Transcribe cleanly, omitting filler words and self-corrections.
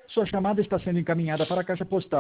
Sua chamada está sendo encaminhada para a caixa postal